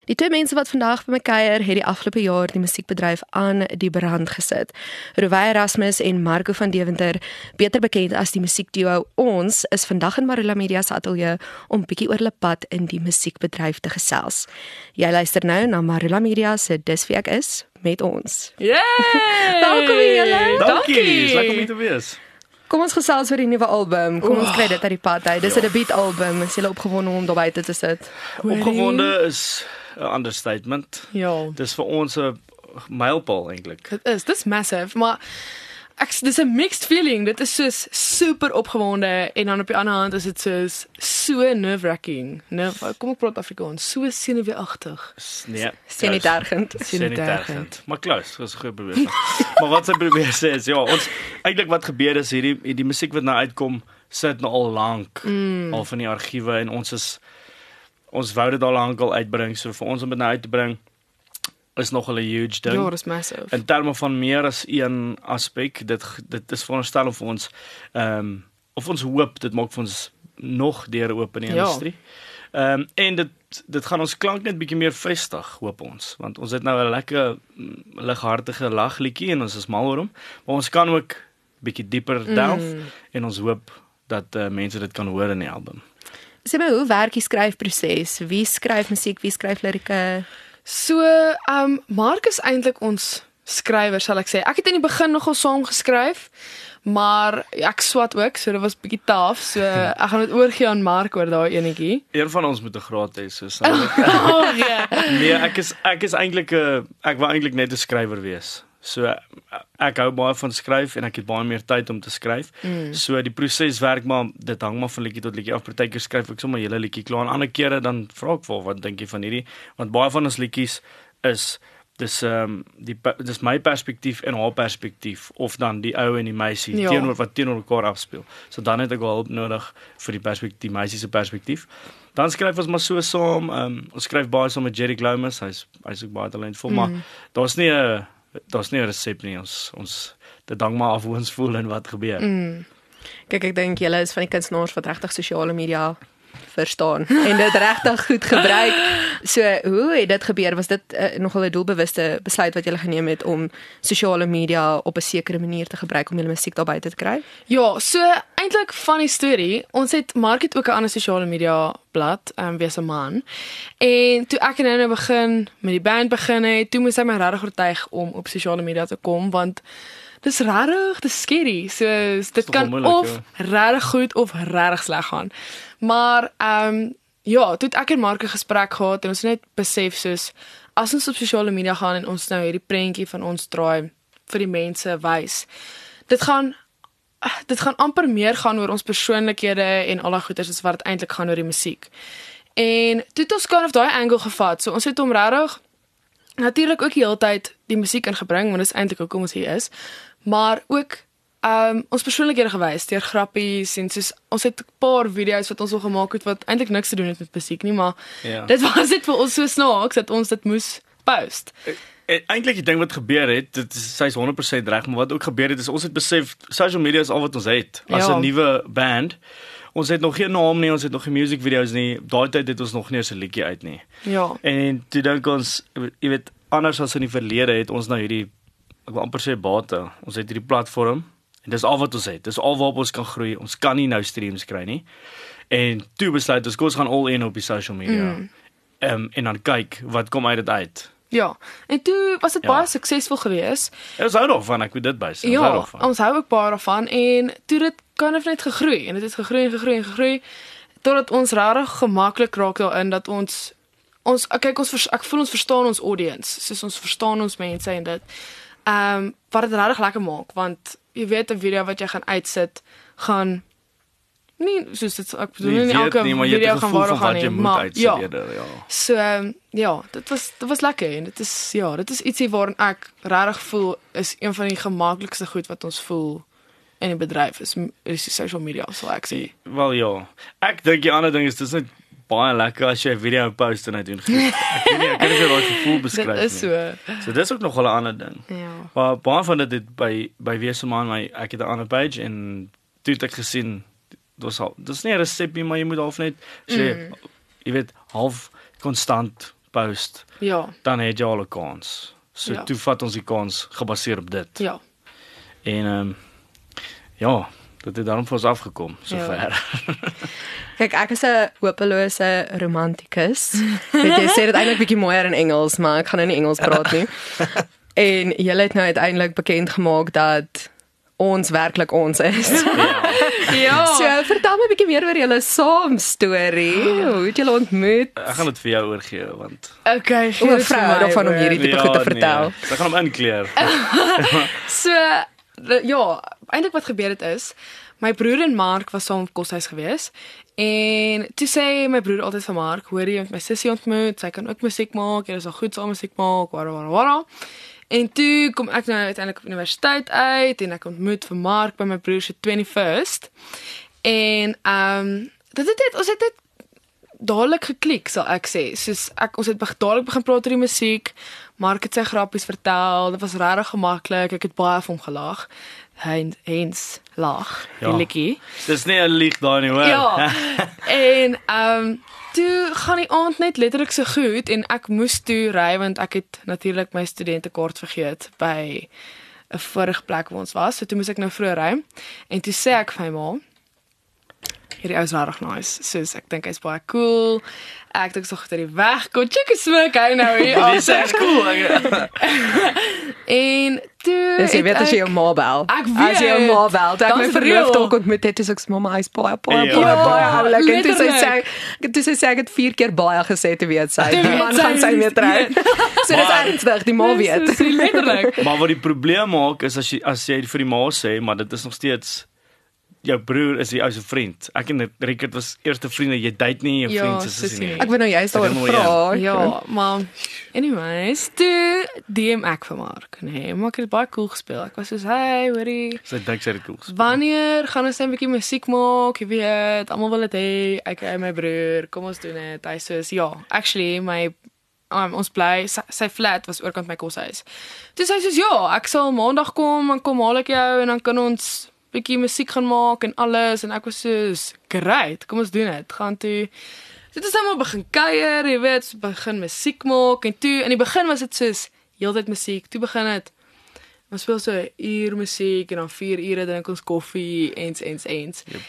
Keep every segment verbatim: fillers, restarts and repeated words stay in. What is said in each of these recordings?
Die twee mense wat vandag by my kuier, het die afgelope jaar die musiekbedryf aan die brand gesit. Rovay Erasmus en Marco van Deventer, beter bekend as die musiekduo Ons, is vandag in Marula Media se ateljee om bietjie oor hulle pad in die musiekbedryf te gesels. Jy luister nou na Marula Media se Dis Wie Ek Is met Ons. Yay! Welkom julle. Dankie, is lekker om hier te wees. Kom ons gesels oor die nuwe album. Kom ons kry dit uit die pad uit. Dis 'n debuutalbum. Is jy opgewonde om daar buite te sit? Opgewonde is 'n understatement. Ja, Dis vir ons 'n mylpaal eintlik. dit is, dit is massive, maar ek, dis 'n mixed feeling. Dit is soos super opgewonde en dan op die ander hand is dit soos so nerve-wracking. Nerve, kom ek praat Afrikaans, so senuweeagtig. Nee, Senuitergend. senuitergend. Maar close, dis 'n goeie probeer. Maar wat sy probeer sê is ja, ons eintlik wat gebeur is hierdie die musiek wat nou uitkom sit nou al lank mm. al van die argiewe en ons is ons wou dit al lank al uitbring, so vir ons om dit nou uit te bring is nogal 'n huge ding. Ja, dit is massive. In terme van meer as een aspek, dit dit is veronderstel om vir ons ehm um, of ons hoop dit maak vir ons nog deure oop in die Ja. industrie. Ehm um, en dit dit gaan ons klank net bietjie meer vestig, hoop ons, want ons het nou 'n lekker mm, lighartige lagliedjie en ons is mal oor hom, maar ons kan ook bietjie dieper delf mm. en ons hoop dat uh, mense dit kan hoor in die album. Sê my, hoe werk die skryfproses? Wie skryf musiek, wie skryf lirieke? So, um Mark is eintlik ons skrywer, sal ek sê. Ek het in die begin nogal saam geskryf, maar ek swat ook, so dit was bietjie taaf. So ek gaan dit oorgee aan Mark oor daai enetjie. Een van ons moet 'n graad hê, so sal ek. Oh ja. Nee, ek is ek is eintlik 'n ek wou eintlik net 'n skrywer wees. So ek hou baie van skryf en ek het baie meer tyd om te skryf. Mm. So die proses werk maar dit hang maar van liedjie tot liedjie af. Partykeer skryf ek sommer 'n hele liedjie klaar en ander kere dan vra ek vir wat dink jy van hierdie? Want baie van ons liedjies is dis ehm um, die dis my perspektief en haar perspektief of dan die ou en die meisie Ja. teenoor wat teenoor mekaar afspeel. So dan het ek wel hulp nodig vir die perspektief, die meisie se perspektief. Dan skryf ons maar so saam. Ehm um, ons skryf baie saam met Jerry Glomus. Hy's hy's ook baie talentvol, mm. maar daar's nie 'n daar's nie 'n resep nie. Ons ons dit hang maar af hoe ons voel en wat gebeur. Mm. Kyk, ek dink julle is van die kunstenaars wat regtig sosiale media verstaan en dit regtig goed gebruik. So, hoe het dit gebeur? Was dit uh, nogal 'n doelbewuste besluit wat julle geneem het om sosiale media op 'n sekere manier te gebruik om julle musiek daar buite te kry? Ja, so eintlik van die storie, ons het Mark het ook 'n ander sosiale media blad, ehm um, Wees 'n Man. En toe ek en hy nou begin met die band begin het, toe moes hy my regtig oortuig om op sosiale media te kom want dis regtig, dis scary. So dit kan moeilijk, of regtig goed of regtig sleg gaan. Maar ehm um, ja, toe het ek en Mark 'n gesprek gehad en ons het net besef soos as ons op sosiale media gaan en ons nou hierdie prentjie van ons draai vir die mense wys. Dit gaan dit gaan amper meer gaan oor ons persoonlikhede en al daai goeders as wat dit eintlik gaan oor die musiek. En toe het ons kind of daai angle gevat. So ons het hom regtig natuurlik ook die hele tyd die musiek ingebring want dit is eintlik hoekom ons hier is, maar ook um ons persoonlikhede gewys deur grappies en soos ons het 'n paar video's wat ons al gemaak het wat eintlik niks te doen het met musiek nie, maar Ja. dit was dit vir ons so snaaks dat ons dit moes post. Eintlik die ding wat gebeur het, dit is sy's honderd persent reg, maar wat ook gebeur het is ons het besef social media is al wat ons het as 'n Ja. nuwe band. Ons het nog geen naam nie, ons het nog geen music video's nie. Daai tyd het ons nog nie eens 'n liedjie uit nie. Ja. En toe dink ons, jy weet, anders as in die verlede het ons nou hierdie ek wil amper sê bate. Ons het hierdie platform en dis al wat ons het. Dis al waarop ons kan groei. Ons kan nie nou streams kry nie. En toe besluit ons, kom ons gaan all in op die social media. Mm. Um, en dan kyk wat kom uit dit uit. Ja. En toe was dit Ja. baie suksesvol geweest. En ons hou daarvan, ek moet dit bysê. Ons Ja, hou daarvan. ons hou ook baie daarvan en toe dit kan of net gegroei en dit het gegroei en gegroei en gegroei totdat ons regtig gemaklik raak daarin dat ons ons kyk ons vers, ek voel ons verstaan ons audience, soos ons verstaan ons mense en dit ehm um, wat dit regtig lekker maak want jy weet 'n video wat jy gaan uitsit gaan nie soos dit ek bedoel Nie nie weet elke nie, maar jy het 'n video gaan gevoel waar van gaan wat jy nie, moet maar uitsit ja. eerder, ja. So um, ja, dit was dit was lekker en dit is ja, dit is ietsie waarin ek regtig voel is een van die gemaklikste goed wat ons voel in die bedryf is is die social media sal ek sê. Wel ja. Ek dink die ander ding is dis net baie lekker as jy 'n video post en hy doen goed. Ek weet nie, ek kan nie vir daai gevoel beskryf nie. Dit is so. So dis ook nog wel 'n ander ding. Ja. Maar baie van dit het by by Wees 'n Man, my ek het 'n ander page en toe het ek gesien dis al dis nie 'n resep nie, maar jy moet half net sê mm. jy weet half konstant post, Ja, dan het jy al 'n kans. So Ja. toe vat ons die kans gebaseer op dit. ja. En ehm um, ja, dit het daarom vir ons afgekom sover. Kyk, ek is 'n hopelose romantikus. Weet jy, sê dit eintlik bietjie mooier in Engels, maar ek gaan nou nie Engels praat nie. En julle het nou uiteindelik bekend gemaak dat ons werklik ons is. Ja. So, vertel my 'n bietjie meer oor julle saam storie. Hoe het julle ontmoet? Ek gaan dit vir jou oorgee want Okay, O, gee 'n dit vir vrou my, daarvan om hoor. hierdie tipe goed te vertel. Nee, so ek gaan hom inkleer. So, de- ja, eintlik wat gebeur het is, my broer en Mark was saam op koshuis gewees. En toe sê my broer altyd vir Mark, hoor jy met my sussie ontmoet, sy kan ook musiek maak, jy is al goed saam musiek maak, wara wara wara. En toe kom ek nou uiteindelik op universiteit uit en ek ontmoet vir Mark by my broer se twenty-first. En ehm um, dit het net ons het net dadelik geklik, sal ek sê. Soos ek ons het be- dadelik begin praat oor die musiek. Mark het sy grappies vertel. Dit was regtig gemaklik. Ek het baie vir hom gelag. Hens, hens lag. Die Ja. likkie. Dis nie 'n lieg daai nie, hoor. Ja. En ehm um, toe gaan die aand net letterlik so goed en ek moes toe ry want ek het natuurlik my studentekaart vergeet by 'n vorige plek waar ons was. So toe moes ek nou vroeg ry. En toe sê ek vir my ma, hierdie ou is regtig nice. Soos ek dink hy's baie cool. Ek dink so goed uit die weg. Kom check is smoke hy nou hier. Dis is cool. Ek- En toe Dis jy het weet as jy jou ek- ma bel. Ek As jy jou weet. ma bel, toe ek Dan my is dit verloofde real. ook ontmoet het, is ek se mamma hy's baie baie Ja. baie baie oulik. En toe sy sê, Letterlik. toe sy sê ek het vier keer baie gesê te weet sy. Toe Die weet man sy, gaan sy mee trou. weet. So dis Maar- ernstig, die ma weet. Dis letterlik. Maar wat die probleem maak is as jy as jy vir die ma sê, maar dit is nog steeds jou broer is die ou se vriend. Ek en Rickert was eerste vriende, jy date nie jou Ja, vriend se sussie sussie nie. nie. Ek wil nou juist daaroor Dis vra. Ja, maar anyways, toe D M ek vir Mark. Nee, maar ek het baie cool gespeel. Ek was soos, "Hey, hoorie, Sy dink sy het cool. wanneer gaan ons net 'n bietjie musiek maak? Jy weet, almal wil dit hê. Ek en my broer, kom ons doen dit." Hy sê, "Ja, actually my um, ons bly sy, sy flat was oorkant my koshuis." Toe sê hy soos, "Ja, ek sal maandag kom en kom haal ek jou en dan kan ons bietjie musiek gaan maak en alles." En ek was soos, "Great, kom ons doen dit." Gaan toe So dit is nou maar begin kuier, jy weet, so begin musiek maak en toe in die begin was dit soos heeltyd musiek. Toe begin dit ons speel so 'n uur musiek en dan vier ure drink ons koffie ens ens ens. Yep.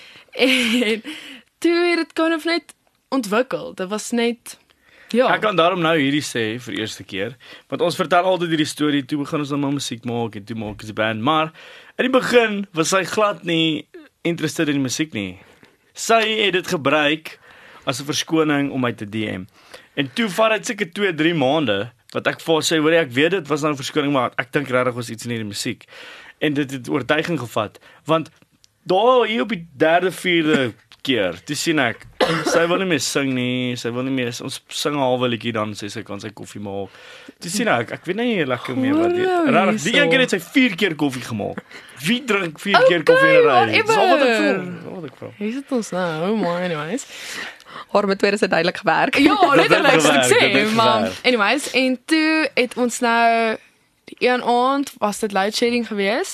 En toe het dit kind of net ontwikkel. Dit was net ja. Ek kan daarom nou hierdie sê vir die eerste keer, want ons vertel altyd hierdie storie, toe begin ons dan maar musiek maak en toe maak ons die band, maar in die begin was sy glad nie interested in die musiek nie. Sy het dit gebruik as 'n verskoning om my te D M. En toe vat dit seker twee, drie maande wat ek vir haar sê, hoor jy, ek weet dit was nou 'n verskoning, maar ek dink regtig was iets in hierdie musiek. En dit het oortuiging gevat, want daar hier op die derde, vierde keer, toe sien ek sy wil nie meer sing nie, sy wil nie meer ons sing 'n halwe liedjie dan sê sy kan sy koffie maak. Toe sien ek, ek weet nie lekker meer wat dit. Hoor Regtig, die hierso. een keer het sy vier keer koffie gemaak. Wie drink vier Okay, keer koffie in 'n ry? Dis al wat ek whatever. voel. Dis al wat ek voel. Hier sit ons nou, maar anyways. Haar metode is duidelik gewerk. Ja, letterlik het so ek gewerk, dit sê, het maar gewerk. anyways, en toe het ons nou die een aand was dit load shedding geweest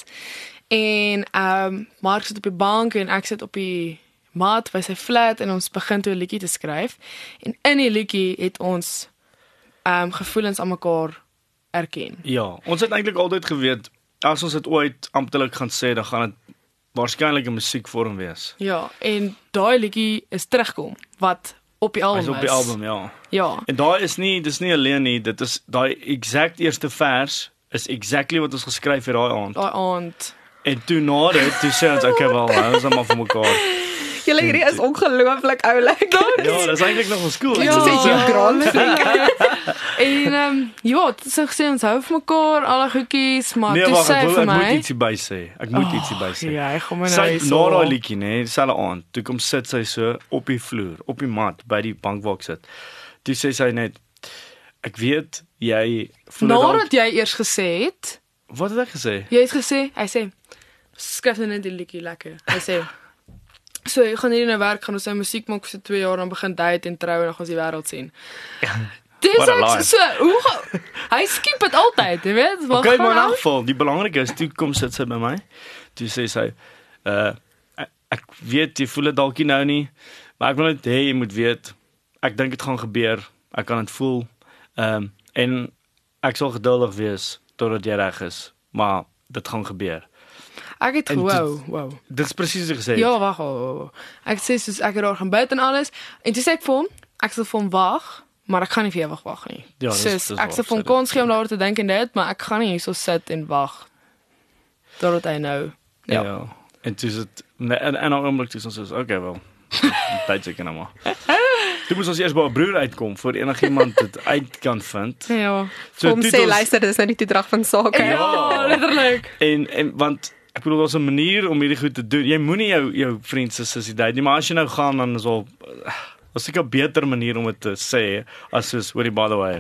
en ehm um, Mark sit op die bank en ek sit op die mat by sy flat en ons begin toe 'n liedjie te skryf en in die liedjie het ons ehm um, gevoelens aan mekaar erken. Ja, ons het eintlik altyd geweet as ons dit ooit amptelik gaan sê, dan gaan dit waarskynlik 'n musiekvorm wees. Ja, en daai liedjie is terugkom wat op die album Hy's is. op die album, ja. Ja. En daai is nie, dis nie alleen nie, dit is daai exact eerste vers is exactly wat ons geskryf het daai aand. Daai aand. En toe na dit, toe sê ons okay wel, hou ons dan maar vir mekaar. Julle hierdie is ongelooflik oulik. Ja, dis eintlik nog ons cool. Ek sê jy grand En ehm um, ja, so gesê ons hou vir mekaar alle goedjies, maar Nee, toe wag, sê ek, hy wil, vir ek moet my ietsie by sê. Ek moet ietsie by sê. Ja, ek kom nou Sy hier na daai liedjie, nê, dieselfde aand, toe kom sit sy so op die vloer, op die mat by die bank waar ek sit. Toe sê sy net, ek weet jy voel dit al. Nadat jy eers gesê het, Wat het ek gesê? jy het gesê, hy sê skryf net die liedjie lekker. Hy sê so, jy gaan hierdie nou werk, gaan ons nou musiek maak vir so twee jaar, dan begin date en trou en dan gaan ons die wêreld sien. Dis What a ek lie. so, hoe ga- hy skiep dit altyd, jy weet, wat Okay, maar in gaan elk aan? geval, die belangrike is toe kom sit sy by my. Toe sê sy, uh ek, ek weet jy voel dit dalk nie nou nie, maar ek wil net hê jy moet weet, ek dink dit gaan gebeur. Ek kan dit voel. Ehm um, en ek sal geduldig wees totdat jy reg is, maar dit gaan gebeur. Ek het En wow, wow. Dit is presies wat ek gesê het. Ja, wag. Oh, oh. Ek sê soos ek het daar gaan bid en alles en toe sê ek vir hom, ek sal vir hom wag, maar ek gaan nie vir ewig wag nie. Ja, dis- soos, dis ek waar, sal vir hom sê dit. kans gee om daaroor te dink en dit, maar ek gaan nie hier so sit en wag totdat hy nou. Ja. Ja. ja. En toe is dit en en en op 'n oomblik toe is ons soos okay wel. Tyd seker nou maar. Toe moes ons eers by 'n broer uitkom voor enigiemand dit uit kan vind. Ja. So Om toe sê het ons- luister, dis nou die toedrag van sake. Ja, letterlik. En en want ek bedoel daar's 'n manier om hierdie goed te doen. Jy moenie jou jou vriend se sussie date nie, maar as jy nou gaan dan is al was seker 'n beter manier om dit te sê as soos hoorie by the way.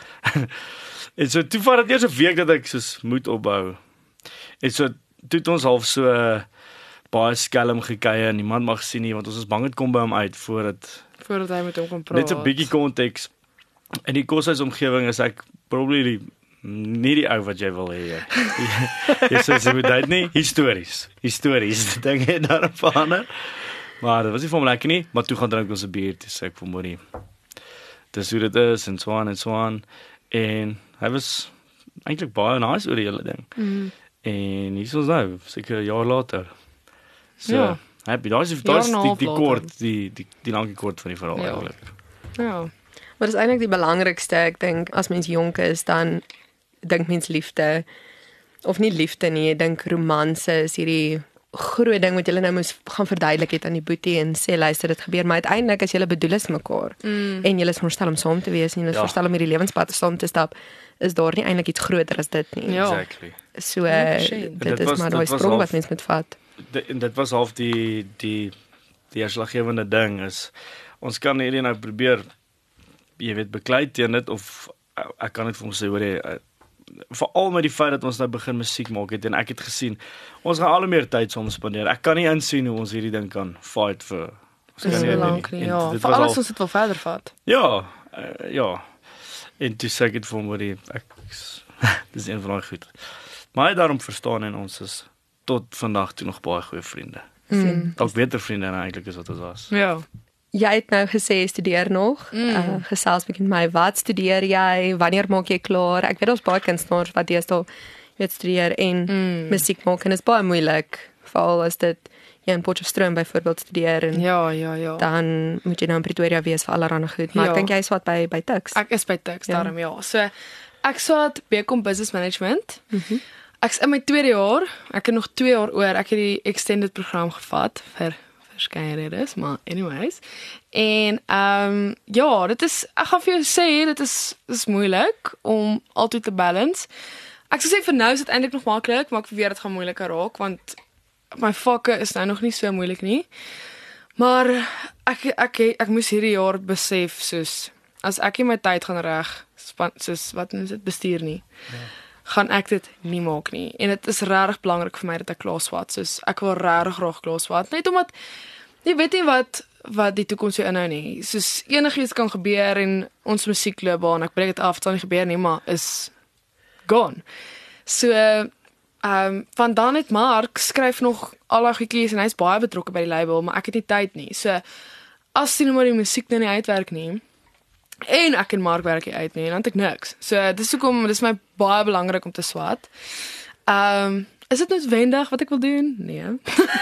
En so toe vat dit eers 'n week dat ek soos moet opbou. En so toe het ons half so uh, baie skelm gekuier en niemand mag sien nie want ons is bang dit kom by hom uit voordat Voordat hy met hom kan praat. net 'n bietjie konteks. In die koshuisomgewing is ek probably die nie die ou wat jy wil hê. Jy sê jy moet dit nie histories. Histories dinge daar verander. Maar dit was nie vir hom lekker nie, maar toe gaan drink ons 'n bier, toe sê ek vir Moenie. Dis hoe dit is en so aan en so aan. En hy was eintlik baie nice oor die hele ding. Mm. En hier is ons nou, seker 'n jaar later. So, Ja. happy. Daar is die, Jaar daar is en 'n die, half die later. kort, die die die lange kort van die verhaal Ja. eigenlijk. Ja. Maar dis eintlik die belangrikste, ek dink as mens jonk is dan dink mens liefde of nie liefde nie, ek dink romanse is hierdie groot ding wat julle nou moes gaan verduidelik het aan die boetie en sê luister dit gebeur, maar uiteindelik as julle bedoel is mekaar Mm. en julle is veronderstel om saam te wees en julle is Ja. veronderstel om hierdie lewenspad saam te stap, is daar nie eintlik iets groter as dit nie. Ja. Exactly. So honderd persent. dit Dit is was- maar dit daai was sprong half- wat mens moet vat. Dit, en dit was half die die die uitslaggewende ding is ons kan hierdie nou probeer jy weet beklei teen dit of ek kan net vir ons sê hoor jy veral met die feit dat ons nou begin musiek maak het en ek het gesien ons gaan al hoe meer tyd saam spandeer. Ek kan nie insien hoe ons hierdie ding kan fight vir ons Dis kan so nie- lank nie, en ja. dit Vir was alles al- ons dit wil verder vat. Ja, uh, ja. En toe sê ek dit vir hom oor die ek dis een van daai goed. Maar hy het daarom verstaan en ons is tot vandag toe nog baie goeie vriende. Mm. Dalk beter vriende dan eintlik is wat ons was. Ja. Jy het nou gesê jy studeer nog. Mm. Uh, gesels bietjie met my. Wat studeer jy? Wanneer maak jy klaar? Ek weet ons baie kunstenaars wat deesdae weet studeer en Mm. musiek maak en dit is baie moeilik, veral as dit jy in Potchefstroom byvoorbeeld studeer en Ja, ja, ja. dan moet jy nou in Pretoria wees vir allerlei goed. Maar Ja. ek dink jy is wat by by Tuks. Ek is by Tuks Ja. daarom ja. So ek swaat B Com Business Management. Mhm. Ek's in my tweede jaar. Ek het nog twee jaar oor. Ek het die extended program gevat vir verskeie redes, maar anyways. En ehm um, ja, dit is ek gaan vir jou sê dit is dis moeilik om altyd te balance. Ek sou sê vir nou is dit eintlik nog maklik, maar ek weet dit gaan moeiliker raak want my vakke is nou nog nie so moeilik nie. Maar ek ek ek, ek moes hierdie jaar besef soos as ek nie my tyd gaan reg span soos wat is dit bestuur nie. Ja. Gaan ek dit nie maak nie. En dit is regtig belangrik vir my dat ek klaar swat. Soos ek wil regtig graag klaar swat net omdat jy weet nie wat wat die toekoms jou inhou nie. Soos enigiets kan gebeur en ons musiekloopbaan, ek breek dit af, dit sal nie gebeur nie, maar is gone. So ehm um, van dan het Mark skryf nog al daai goedjies en hy's baie betrokke by die label, maar ek het nie tyd nie. So as jy nou maar die musiek nou nie uitwerk nie en ek en Mark werk nie uit nie, dan het ek niks. So dis hoekom dis my baie belangrik om te swat. Ehm um, is dit noodwendig wat ek wil doen? Nee.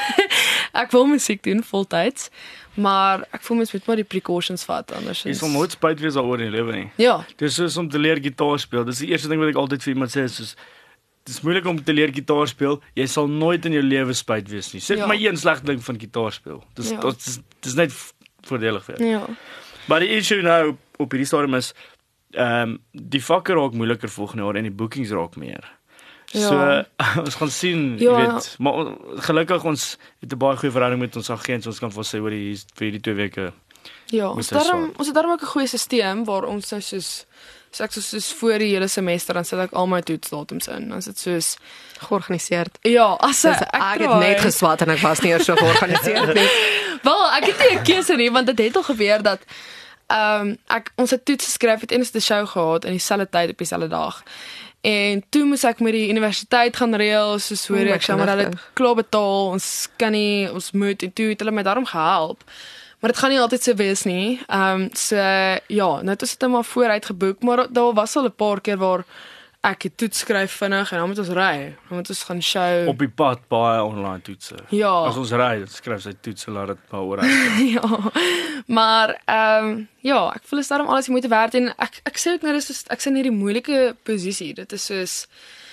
Ek wil musiek doen voltyds, maar ek voel mens moet maar die precautions vat anders Jy is. sal nooit spyt wees daaroor in die lewe nie. Ja, Dis soos om te leer gitaar speel. Dis die eerste ding wat ek altyd vir iemand sê, is soos dis moeilik om te leer gitaar speel. Jy sal nooit in jou lewe spyt wees nie. Sê Ja. my een slegte ding van gitaar speel. Dis Ja. dit is dis net voordelig vir jou. ja. Maar die issue nou op hierdie stadium is ehm um, die vakke raak moeiliker volgende jaar en die bookings raak meer. Ja. So ons gaan sien, Ja. jy weet, maar gelukkig ons het 'n baie goeie verhouding met ons agent, so ons kan vir sê oor die vir hierdie twee weke. Ja, Moet ons hy daarom swat. ons het daarom ook 'n goeie stelsel waar ons nou soos so ek soos, soos voor die hele semester dan sit ek al my toetsdatums in. Dan is dit soos Georganiseer. ja, as Dis, ek, ek het try- net geswat en ek was nie eers so georganiseer nie. Wel, ek het nie 'n keuse nie want dit het al gebeur dat ehm um, ek ons het toets geskryf het en ons het 'n show gehad in dieselfde tyd op dieselfde dag. En toe moes ek met die universiteit gaan reël, soos hoor O, ek sê maar hulle gelukkig. klaar betaal, ons kan nie ons moet en toe het hulle my daarom gehelp. Maar dit gaan nie altyd so wees nie. Ehm um, so ja, nou het ons dit maar vooruit geboek, maar daar was al 'n paar keer waar ek die toets skryf vinnig en dan moet ons ry. Dan moet ons gaan show. Op die pad baie online toetse. Ja. As ons ry, dan skryf sy toetse laat dit baie oor. Ja. Maar ehm um, ja, ek voel is daarom alles jy moet werd en ek ek sê ook nou dis ek sien hierdie moeilike posisie. Dit is soos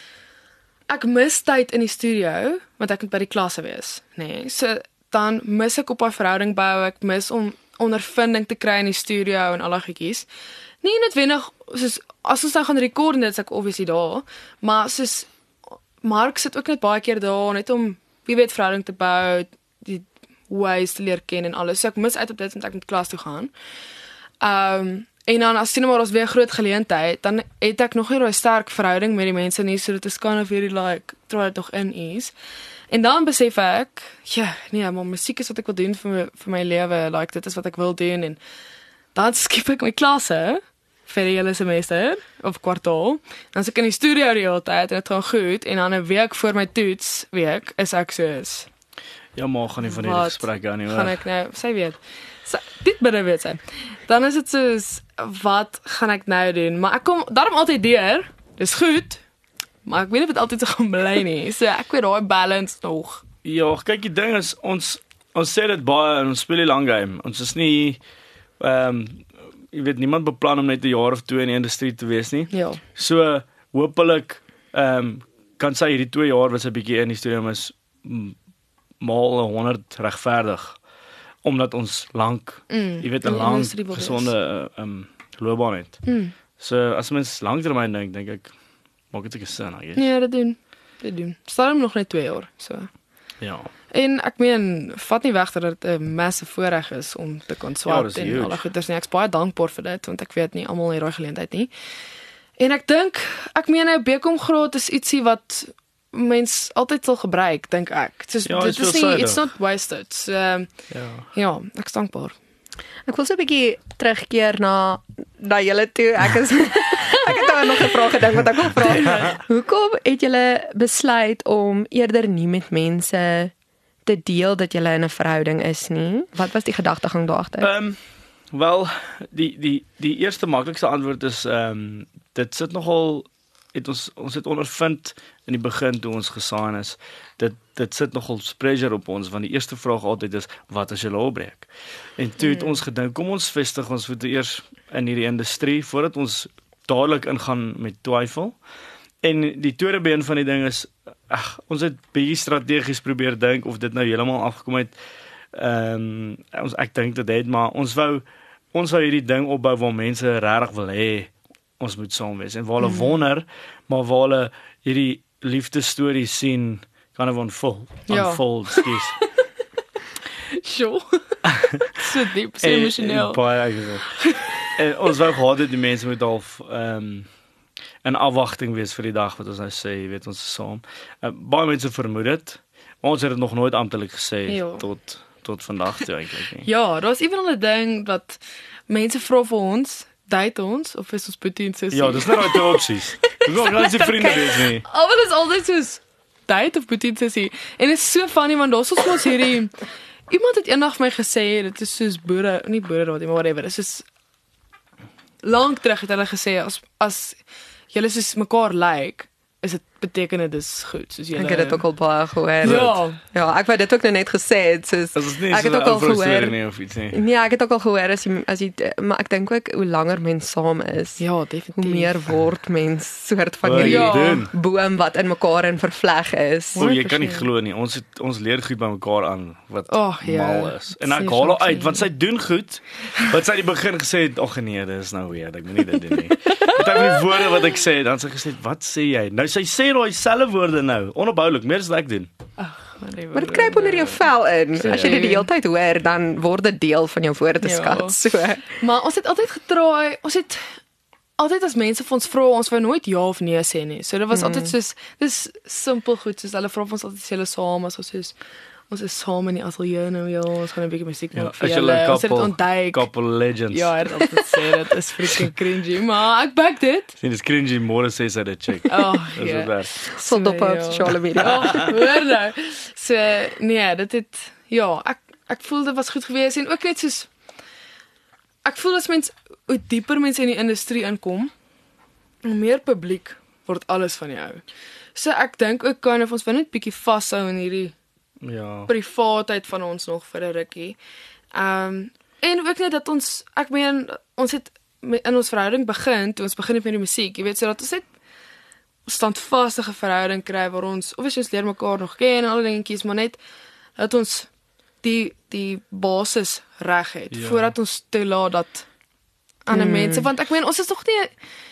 ek mis tyd in die studio want ek moet by die klasse wees, nê. Nee, so dan mis ek op daai verhouding bou, ek mis om ondervinding te kry in die studio en al daai goedjies. Nie noodwendig soos as ons dan gaan rekord en dit is ek obviously daar, maar soos Mark sit ook net baie keer daar net om wie weet verhouding te bou, die ways te leer ken en alles. So ek mis uit op dit want ek moet klas toe gaan. Ehm um, en dan as sien maar ons weer 'n groot geleentheid, dan het ek nog nie 'n sterk verhouding met die mense nie, so dit is kind of very like try it tog in ease. En dan besef ek, ja, nee, maar musiek is wat ek wil doen vir my, vir my lewe, like dit is wat ek wil doen en dan skip ek my klasse vir die hele semester of kwartaal. Dan sit ek in die studio die hele tyd en dit gaan goed en dan 'n week voor my toets week is ek soos Ja, maar gaan nie van hierdie gesprek aan nie hoor. Gaan ek nou, sy weet. So, dit binne weet sy. Dan is dit soos wat gaan ek nou doen? Maar ek kom daarom altyd deur. Dis goed. Maar ek weet nie of dit altyd so gaan bly nie. So ek weet daai balance nog. Ja, kyk die ding is ons ons sê dit baie en ons speel die lang game. Ons is nie ehm um, jy weet niemand beplan om net 'n jaar of twee in die industrie te wees nie. Ja. So hopelik ehm um, kan sy hierdie twee jaar wat sy bietjie in die studio is maal honderd regverdig omdat ons lank Mm, jy weet 'n lang gesonde ehm um, loopbaan het. Mm. So as mens langtermyn dink, dink ek maak dit 'n sin, I guess. Ja, dit doen. Dit doen. Staan nog net twee jaar, so. Ja. En ek meen, vat nie weg dat dit 'n massive voorreg is om te kon swat Ja, en al die goeders nie. Ek's baie dankbaar vir dit want ek weet nie almal het daai geleentheid nie. En ek dink, ek meen 'n B Com graad is ietsie wat mens altyd sal gebruik, dink ek. Soos, Ja, dit is is nie, veelzijdig. it's not wasted. So, um, Ja. ja, ek is dankbaar. Ek wil so 'n bietjie terugkeer na na julle toe. Ek is ek het nou nog 'n vraag gedink wat ek wil vra. Hoekom het julle besluit om eerder nie met mense te deel dat julle in 'n verhouding is nie? Wat was die gedagtegang daar agter? Ehm um, wel, die die die eerste maklikste antwoord is ehm um, dit sit nogal het ons ons het ondervind in die begin toe ons gesaai is. Dit dit sit nogal pressure op ons want die eerste vraag altyd is wat as jy opbreek? En toe het mm. ons gedink kom ons vestig ons voete eers in hierdie industrie voordat ons dadelik ingaan met twyfel. En die tweede been van die ding is ag ons het baie strategies probeer dink of dit nou heeltemal afgekom het. Ehm um, ons ek dink dit het maar ons wou ons wou hierdie ding opbou waar mense regtig wil hê ons moet saam wees en waar hulle mm. wonder maar waar hulle hierdie liefdesstories sien kan hulle unfold Ja. unfold skus. Sure. So diep, so En- emosioneel. en baie eigenlijk. En ons wou gehad het die mense moet half ehm um, in afwagting wees vir die dag wat ons nou sê, jy weet ons is saam. Uh, baie mense vermoed dit. Maar ons het dit nog nooit amptelik gesê Ja. tot tot vandag toe eintlik nie. Ja, daar's even al 'n ding dat mense vra vir ons, date ons of is ons boetie en sussie? Ja, dis net daai twee opsies. Ek wil gaan se vriende wees nie. Almal is altyd soos date of boetie en sussie. En dit is so funny want daar's ons mos hierdie iemand het eendag vir my gesê dit is soos boere, nie boere raad nie, maar whatever. Dit is soos lank terug het hulle gesê as as julle soos mekaar like, is dit beteken dit is goed, soos julle. Ek het dit ook al baie gehoor. Ja. Ja, ek wou dit ook nou net gesê het, soos Dit is nie ek so het ook al gehoor. nie of iets nie. Nee, ek het ook al gehoor as jy as jy maar ek dink ook hoe langer mens saam is, Ja, definitief. hoe meer word mens soort van Wat hierdie Ja. doen? boom wat in mekaar in vervleg is. O, jy kan nie glo nie. Ons het ons leer goed by mekaar aan wat Oh, ja. mal is. En Sê ek haal haar so, uit sê. want sy doen goed. Wat sy aan die begin gesê het, ag nee, dit is nou weer, ek moet nie dit doen nie. Dit het die woorde wat ek sê, dan sy gesê, "Wat sê jy?" Nou sy sê daai selfe woorde nou, onophoudelik, meer as wat ek doen. Maar dit kruip onder jou vel in. As jy dit die hele tyd hoor, dan word dit deel van jou woordeskat. Ja. So. Maar ons het altyd getraai, ons het altyd as mense vir ons vra, ons wou nooit ja of nee sê nie. So dit was mm. altyd soos dis simpel goed, soos hulle vra ons altyd sê hulle saam as ons soos ons is saam in die ateljee nou ja, ons gaan 'n bietjie musiek maak vir as julle. julle Ons het dit couple, ontduik. couple legends. Ja, ek het altyd sê dit is freaking cringy, maar ek back dit. Sien, dis cringy, môre sê sy dit check. Oh, Dis ja. wat werk. Sot op op ja. sosiale media. Oh, hoor nou. So nee, dit het ja, ek ek voel dit was goed geweest en ook net soos ek voel as mens hoe dieper mense in die industrie inkom, hoe meer publiek word alles van jou. So ek dink ook kind of ons wil net bietjie vashou in hierdie Ja. privaatheid van ons nog vir 'n rukkie. Ehm um, en ook net dat ons ek meen ons het in ons verhouding begin, toe ons begin het met die musiek, jy weet, sodat ons net standvaste verhouding kry waar ons of ons leer mekaar nog ken en al die dingetjies, maar net dat ons die die basis reg het Ja. voordat ons toelaat dat ander Hmm. mense, want ek meen ons is nog nie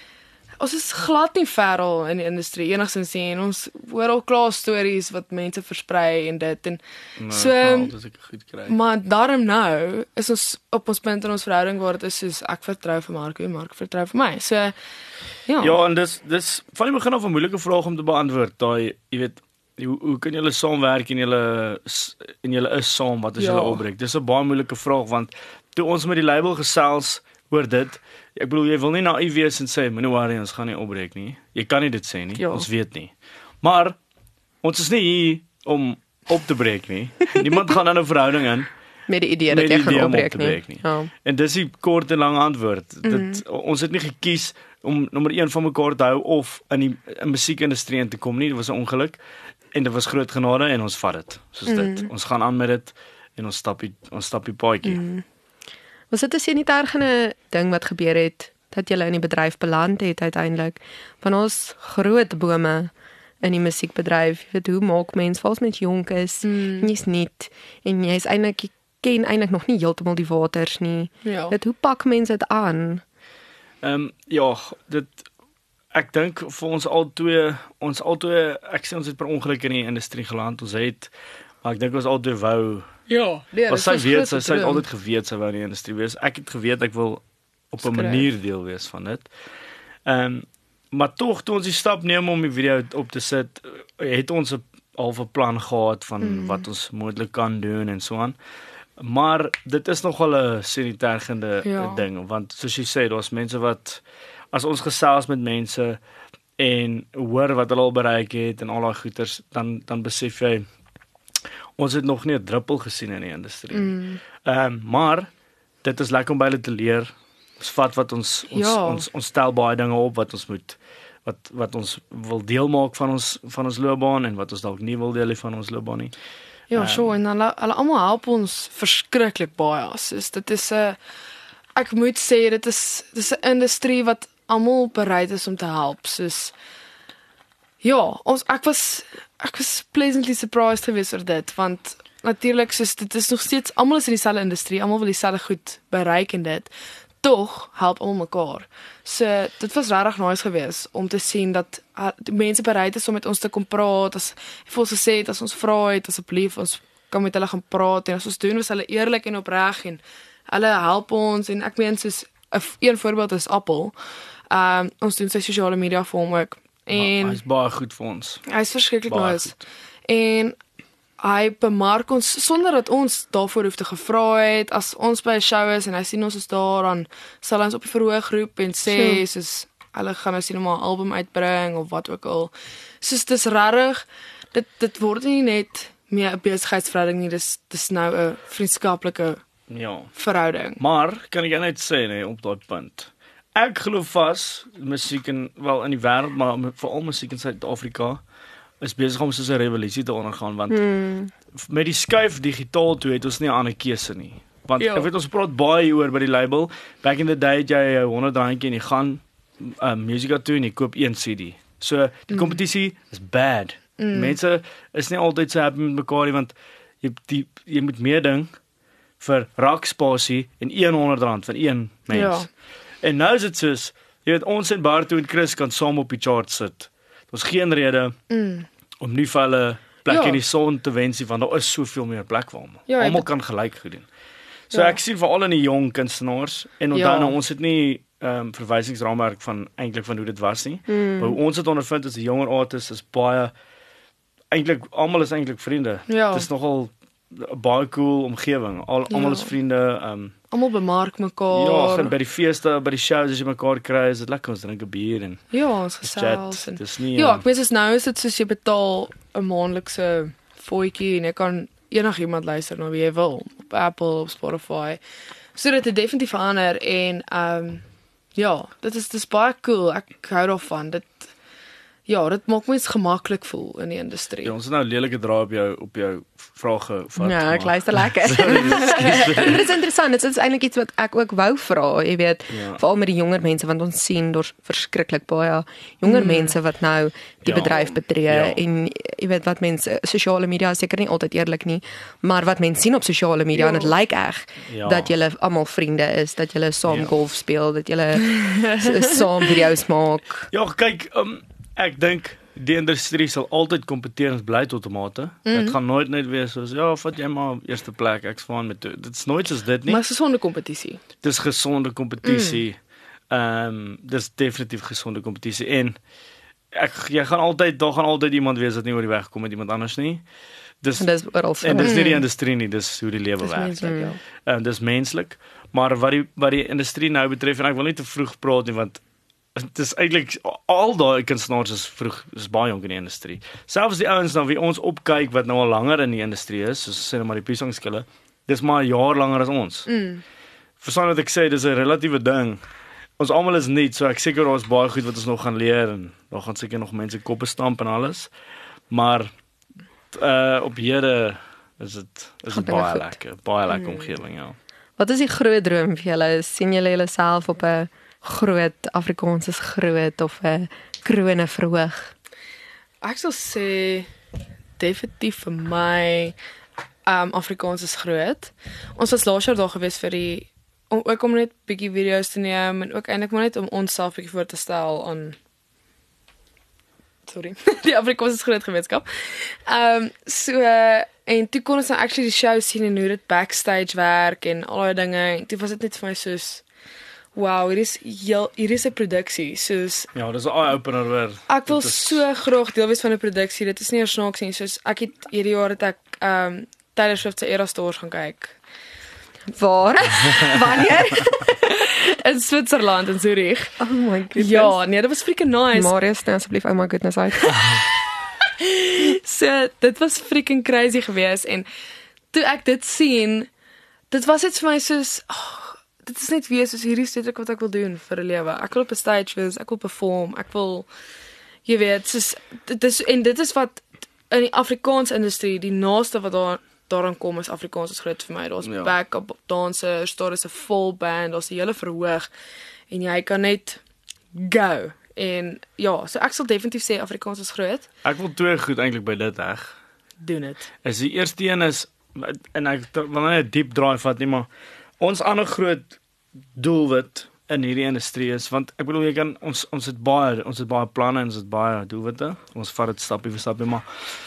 ons is glad nie ver al in die industrie enigstens nie en ons hoor al klaar stories wat mense versprei en dit en Nou, so nou, as ek goed kry. maar daarom nou is ons op ons punt in ons verhouding waar dit is soos ek vertrou vir Marco en Marco vertrou vir my. So ja. Ja, en dis dis van die begin af 'n moeilike vraag om te beantwoord. Daai, jy weet, hoe hoe kan julle saamwerk en julle s- en julle is saam, wat as Ja. julle opbreek? Dis 'n baie moeilike vraag want toe ons met die label gesels oor dit, ek bedoel jy wil nie naïef wees en sê moenie worry, ons gaan nie opbreek nie. Jy kan nie dit sê nie. Ja. Ons weet nie. Maar ons is nie hier om op te breek nie. Niemand gaan in 'n verhouding in. Met die idee Met dat die jy gaan idee om op opbreek te nie. breek nie. Ja. En dis die kort en lang antwoord. Mhm. Dit ons het nie gekies om nommer een van mekaar te hou of in die in musiekindustrie in te kom nie. Dit was 'n ongeluk en dit was groot genade en ons vat dit. Soos Mhm. dit. Ons gaan aan met dit en ons stap die ons stap die paadjie. Mhm. Was dit 'n senitergene ding wat gebeur het dat jy in die bedryf beland het uiteindelik? Van ons groot bome in die musiekbedryf, jy weet hoe maak mens vals mens jonk is, Mm. en jy's nuut en jy's eintlik jy ken eintlik nog nie heeltemal die waters nie. Ja. Dit hoe pak mense dit aan? Ehm um, ja, dit ek dink vir ons albei ons albei ek sê ons het per ongeluk in die industrie geland. Ons het maar ek dink ons albei wou Ja, nee, As sy weet, sy sy het altyd geweet sy wou in die industrie wees. Ek het geweet ek wil op 'n Skryf. manier deel wees van dit. Ehm um, maar tog toe ons die stap neem om die video op te sit, het ons 'n halfe plan gehad van mm. wat ons moontlik kan doen en so aan. Maar dit is nogal 'n senitergende Ja. ding want soos jy sê, daar's mense wat as ons gesels met mense en hoor wat hulle al bereik het en al daai goeters, dan dan besef jy ons het nog nie 'n druppel gesien in die industrie. Ehm Mm. um, maar dit is lekker om by hulle te leer. Ons vat wat ons ons, Ja. ons ons stel baie dinge op wat ons moet wat wat ons wil deel maak van ons van ons loopbaan en wat ons dalk nie wil deel hê van ons loopbaan nie. Ja, Ehm, so en hulle hulle almal help ons verskriklik baie. So dit is 'n ek moet sê dit is dis 'n industrie wat almal bereid is om te help. Soos ja, ons ek was ek was pleasantly surprised geweest oor dit want natuurlik soos dit is nog steeds almal is in dieselfde industrie, almal wil dieselfde goed bereik en dit. Tog help almal mekaar. So dit was regtig nice geweest om te sien dat uh, die mense bereid is om met ons te kom praat. As vir ons gesê het as ons vra het asseblief ons kan met hulle gaan praat en as ons doen was hulle eerlik en opreg en hulle help ons en ek meen soos 'n een voorbeeld is Apple. Ehm um, ons doen sy sosiale media vir hom ook en hy's baie goed vir ons. hy's verskriklik Baie nice. goed. En hy bemark ons sonder dat ons daarvoor hoef te gevra het. As ons by 'n show is en hy sien ons is daar, dan sal hy ons op die verhoog roep en sê Sure. soos hulle gaan nou sien om 'n album uitbring of wat ook al. Soos dis regtig dit dit word nie net meer 'n besigheidsverhouding nie, dis dis nou 'n vriendskaplike Ja. verhouding. Maar kan ek jou net sê nee op daai punt. Ek glo vas musiek en wel in die wêreld, maar veral musiek in Suid-Afrika is besig om soos 'n revolusie te ondergaan want Hmm. met die skuif digitaal toe het ons nie 'n ander keuse nie. Want Ja. ek weet ons praat baie oor by die label. Back in the day het jy 'n honderd randjie en jy gaan um, musica toe en jy koop een C D. So die kompetisie is bad. Mm. Mense is nie altyd so happy met mekaar nie want jy die jy moet meer ding vir rakspasie en honderd rand vir een mens. Ja. En nou is dit soos jy weet ons en Bartu en Chris kan saam op die chart sit. Daar's geen rede Mm. om nie vir hulle plek Ja. in die son te wensie want daar is soveel meer plek vir almal. Ja, Almal dit- kan gelyk goed doen. So Ja. ek sien veral in die jong kunstenaars en onthou Ja. nou ons het nie ehm um, verwysingsraamwerk van eintlik van hoe dit was nie. Hmm. Maar hoe ons het ondervind as 'n jonger artist is baie eintlik almal is eintlik vriende. Ja. Dit is nogal 'n baie cool omgewing. Al almal Ja. is vriende. Ehm um, Almal bemark mekaar. ja, gaan by die feeste, by die shows as jy mekaar kry, is dit lekker ons drink 'n bier en Ja, ons dis gesels chat. en Dis nie ja, ehm, ek weet soos nou is dit soos jy betaal 'n maandelikse fooitjie en jy kan enigiemand luister na wie jy wil. op Apple, op Spotify. So dit het definitief verander en ehm um, ja, dit is dis baie cool. Ek hou daarvan. Dit ja, dit maak mens gemaklik voel in die industrie. Ja, ons het nou 'n lelike draai op jou op jou vrae gevat. Ja, ek luister lekker. Dit is interessant, dit is eintlik iets wat ek ook wou vra, jy weet, Ja. veral met die jonger mense want ons sien daar's verskriklik baie jonger mm. mense wat nou die Ja, bedryf betree ja. en jy weet wat mense sosiale media is seker nie altyd eerlik nie, maar wat mense sien op sosiale media Ja. en dit lyk reg Ja. dat julle almal vriende is, dat julle saam Ja. golf speel, dat julle s- saam video's maak. Ja, kyk, um, ek dink die industrie sal altyd kompeterend bly tot 'n mate. Mm -hmm. Dit gaan nooit net wees soos ja, vat jy maar eerste plek, ek's van met toe. Dit's nooit soos dit nie. Maar dis 'n gesonde kompetisie. Dis gesonde kompetisie. Ehm mm. um, dis definitief gesonde kompetisie en ek jy gaan altyd daar gaan altyd iemand wees wat nie oor die weg kom met iemand anders nie. Dis En dis oral so. en dis nie die industrie nie, dis hoe die lewe Dis werk. menslik, ja. Ehm um, dis menslik, maar wat die wat die industrie nou betref en ek wil nie te vroeg praat nie want dit is eintlik al daai kunstenaars is vroeg is baie jonk in die industrie. Selfs die ouens na wie ons opkyk wat nou al langer in die industrie is, soos sê net maar die piesangskille, dis maar 'n jaar langer as ons. Mm. Verstaan wat ek sê, dis 'n relatiewe ding. Ons almal is nuut, so ek seker daar's baie goed wat ons nog gaan leer en daar gaan seker nog mense koppe stamp en alles. Maar uh op hede is dit is Gaan dit dinge baie goed. lekker, baie lekker omgewing, ja. Wat is die groot droom vir julle? sien julle julleself op 'n groot Afrikaans is groot of 'n krone verhoog? Ek sal sê definitief vir my um Afrikaans is groot. Ons was laas jaar daar gewees vir die om ook om net bietjie video's te neem en ook eintlik maar net om onsself bietjie voor te stel aan sorry, die Afrikaans is groot gemeenskap. Um so uh, en toe kon ons nou actually die show sien en hoe dit backstage werk en al daai dinge. En toe was dit net vir my soos wow, hier is heel, hier is 'n produksie soos Ja, dis 'n eye-opener weer. ek wil Dit is- so graag deel wees van 'n produksie. Dit is nie eers snaaks nie. Soos ek het hierdie jaar het ek ehm um, Taylor Swift se Eras Tours gaan kyk Waar? Wanneer? in Switserland in Zurich. Oh my goodness. Ja, nee, dit was freaking nice. Marius, nou asseblief, oh my goodness uit. So dit was freaking crazy geweest en toe ek dit sien, dit was net vir my soos oh, dit is net weer soos hierdie steeds wat ek wil doen vir 'n lewe. Ek wil op 'n stage wees, ek wil perform, ek wil jy weet, soos dit is en dit is wat in die Afrikaans industrie die naaste wat daar daaraan kom is Afrikaans is groot vir my. Daar's Ja. backup dansers, daar is 'n full band, daar's 'n hele verhoog en jy kan net go. En ja, so ek sal definitief sê Afrikaans is groot. Ek wil twee goed eintlik by dit reg. Doen dit. Is die eerste een is en ek wil nou net 'n diep draai vat nie, maar ons ander groot doelwit in hierdie industrie is want ek bedoel jy kan ons ons het baie ons het baie planne en ons het baie doelwitte. Ons vat dit stappie vir stappie, maar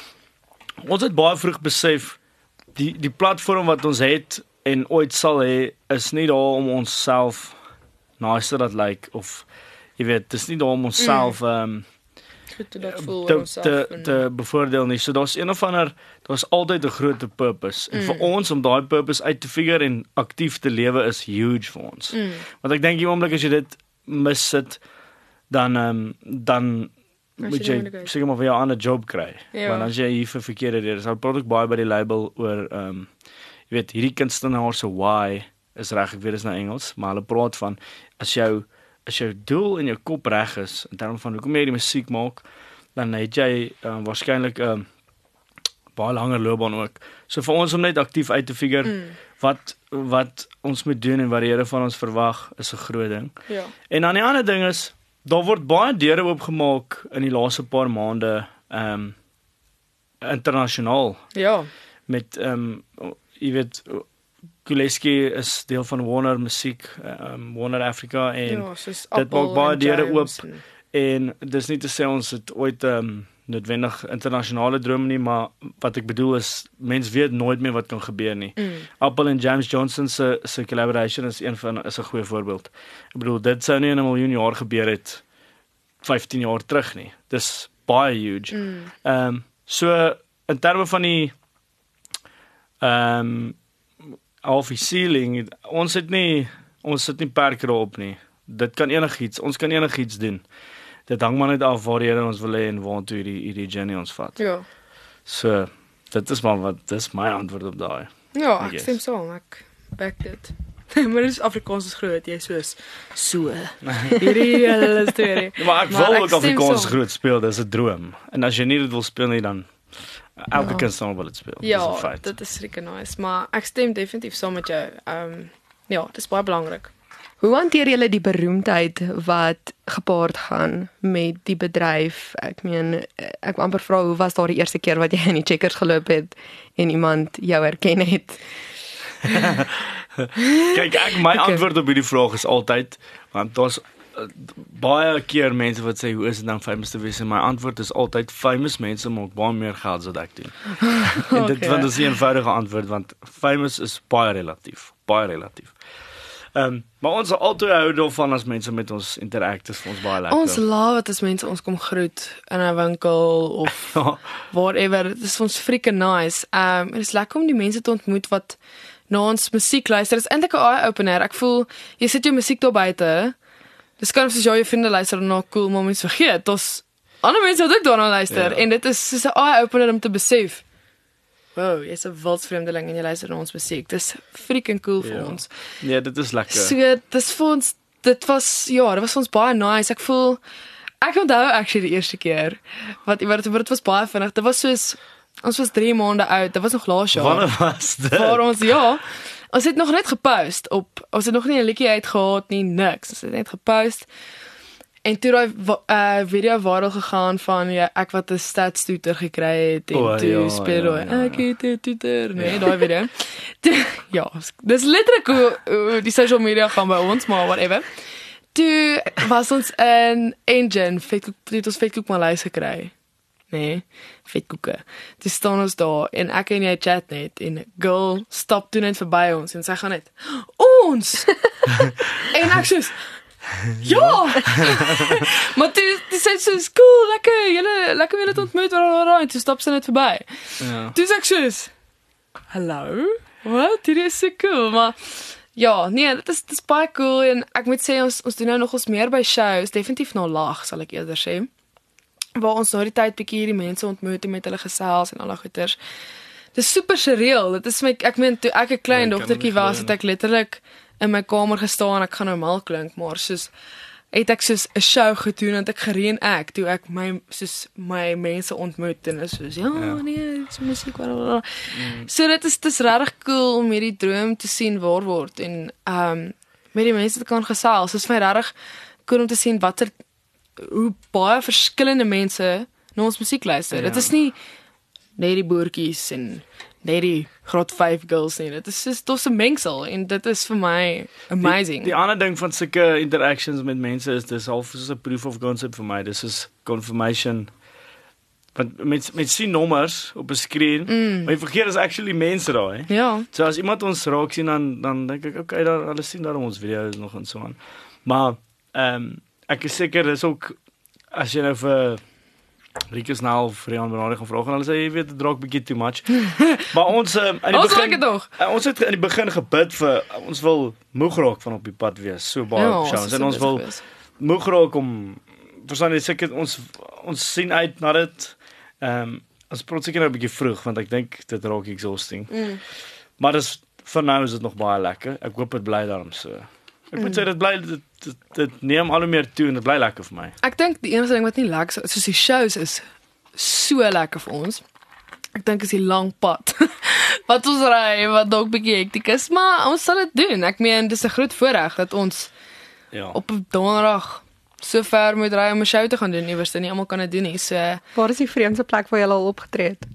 ons het baie vroeg besef die die platform wat ons het en ooit sal hê is nie daar om onsself nice te laat lyk of jy weet, dis nie daar om onsself ehm mm. um, Goed te laat voel te oor onsself. te, en- te bevoordeel nie. So daar's een of ander daar's altyd 'n groot purpose. En mm. vir ons om daai purpose uit te figure en aktief te lewe is huge vir ons. Mm. Want ek dink die oomblik as jy dit missit dan ehm um, dan As moet jy jy nie moet seker maar vir jou 'n ander job kry. Ja. Want as jy hier vir verkeerde redes, so praat ek baie by die label oor ehm um, jy weet hierdie kunstenaar se why is reg, ek weet dit is nou Engels, maar hulle praat van as jou as jou doel in jou kop reg is in terme van hoekom jy die musiek maak, dan het jy um, waarskynlik 'n um, baie langer loopbaan ook. So vir ons om net aktief uit te figure mm. wat wat ons moet doen en wat die Here van ons verwag is 'n groot ding. Ja. En dan die ander ding is daar word baie deure oopgemaak in die laaste paar maande ehm um, internasionaal Ja. met ehm um, jy weet Kuleski is deel van Warner Musiek, ehm um, Warner Africa en Ja, soos dit maak Apple baie en deure James oop. en- En dis nie te sê ons het ooit ehm um, noodwendig internasionale drome nie, maar wat ek bedoel is mens weet nooit meer wat kan gebeur nie. Mm. Apple en James Johnson se se collaboration is een van is 'n goeie voorbeeld. Ek bedoel dit sou nie in 'n miljoen jaar gebeur het vyftien jaar terug nie. Dis baie huge. Mm. Ehm um, so in terme van die ehm um, of die ceiling, ons het nie ons sit nie perke daarop nie. Dit kan enigiets, ons kan enigiets doen. Dit hang maar net af waar die Here ons wil hê en waartoe hierdie hierdie journey ons vat. Ja. So dit is maar wat dis my antwoord op daai. Ja, I ek guess. stem saam, ek back dit. Maar dis Afrikaans is groot, jy soos so. Hierdie hele storie. Maar ek wil ook stem Afrikaans saam. groot speel, dis 'n droom. En as jy nie dit wil speel nie dan elke Ja. kunstenaar wil dit speel. Ja, dis 'n feit. dit is seker nice, maar ek stem definitief saam met jou. Ehm um, ja, dis baie belangrik. Hoe hanteer julle die beroemdheid wat gepaard gaan met die bedryf? Ek meen, ek wou amper vra hoe was daar die eerste keer wat jy in die Checkers geloop het en iemand jou herken het? Kyk, ek my Okay. antwoord op hierdie vraag is altyd want daar's uh, baie keer mense wat sê hoe is dit dan famous te wees en my antwoord is altyd famous mense maak baie meer geld as wat ek doen. En dit Okay. want dit is 'n eenvoudige antwoord want famous is baie relatief, baie relatief. Ehm um, maar ons sal altyd hou daarvan as mense met ons interact, is vir ons baie lekker. Ons laat wat as mense ons kom groet in 'n winkel of Ja. whatever. Dit is vir ons freaking nice. Ehm um, dit is lekker om die mense te ontmoet wat na ons musiek luister. Dit is eintlik 'n eye-opener. Ek voel jy sit jou musiek daar buite. Dis kan soos jy jou vriende luister en nou cool, maar mens vergeet, daar's ander mense wat ook daarna luister Ja. en dit is soos 'n eye-opener om te besef. Wow, jy's 'n wildvreemdeling en jy luister na ons musiek. Dis freaking cool vir Ja. ons. Nee, dit is lekker. So dis vir ons dit was ja, dit was vir ons baie nice. Ek voel ek onthou actually die eerste keer wat wat dit was baie vinnig. Dit was soos ons was drie maande oud. Dit was nog laas jaar. Wanneer was dit? Waar ons ja, ons het nog net gepost op ons het nog nie 'n liedjie uitgehaat nie, niks. Ons het net gepost. En toe daai uh, video viral gegaan van ja, ek wat 'n stadstoeter gekry het en O, toe ja, speel ja, hy ja, ek het 'n toeter, nee, daai video. Toe, ja, dis letterlik hoe, hoe die social media gaan by ons, maar whatever. Toe was ons in Engine, vetkoek, het ons vetkoek Maleis gekry. Nee, vetkoeke. Toe staan ons daar en ek en jy chat net en girl stap toe net verby ons en sy gaan net ons. En ek sê ja. Maar toe toe sê sy so cool, lekker, julle lekker julle het ontmoet en toe stap sy net verby. Ja. Toe sê ek soos hallo. Wat? Dit is so cool, maar ja, nee, dit is dit is baie cool en ek moet sê ons ons doen nou nog ons meer by shows, definitief nou lag sal ek eerder sê. Waar ons na die tyd bietjie hierdie mense ontmoet en met hulle gesels en al daai goeters. Dis super surreal. Dit is my ek meen toe ek 'n klein Ja, ek kan dogtertjie dit nie was, glo het ek letterlik in my kamer gestaan. Ek gaan nou mal klink, maar soos het ek soos 'n show gedoen en ek gereen ek toe ek my soos my mense ontmoet en is soos ja, Ja. nee, dit is musiek wat mm. So dit is dis regtig cool om hierdie droom te sien waar word en ehm um, met die mense te kan gesels. Dit is vir my regtig cool om te sien watter hoe baie verskillende mense na ons musiek luister. Ja. Dit is nie net die boertjies en net die graad vyf girls nie. Dit is just dis 'n mengsel en dit is vir my amazing. Die, die ander ding van sulke interactions met mense is dis half soos 'n proof of concept vir my. Dis is confirmation. Want met met sien nommers op 'n skerm, mm. maar jy vergeet is actually mense daar, hè. Ja. So as iemand ons raak sien dan dan dink ek okay, daar hulle sien daar ons video's nog en so aan. Maar ehm um, ek is seker dis ook as jy nou vir Rikus nou of Rian Bernard gaan vra en hulle sê jy weet dit draak bietjie too much. Maar ons um, in die Ons like begin dit nog. uh, ons het in die begin gebid vir ons wil moeg raak van op die pad wees. So baie Ja, shows is en so ons wil besig wees. moeg raak om verstaan jy seker ons ons sien uit na dit. Ehm um, ons praat seker nou 'n bietjie vroeg want ek dink dit raak exhausting. Mm. Maar dis vir nou is dit nog baie lekker. Ek hoop dit bly daarom so. Ek moet sê dit bly dit, dit, dit neem al hoe meer toe en dit bly lekker vir my. Ek dink die enigste ding wat nie lekker is, soos die shows is so lekker vir ons. Ek dink is die lang pad. Wat ons ry, wat dalk bietjie hektiek is, maar ons sal dit doen. Ek meen dis 'n groot voorreg dat ons Ja. op 'n donderdag so ver moet ry om 'n show te gaan doen. Iewers nie almal kan dit doen nie. So Waar is die vreemdste plek waar jy al opgetree het?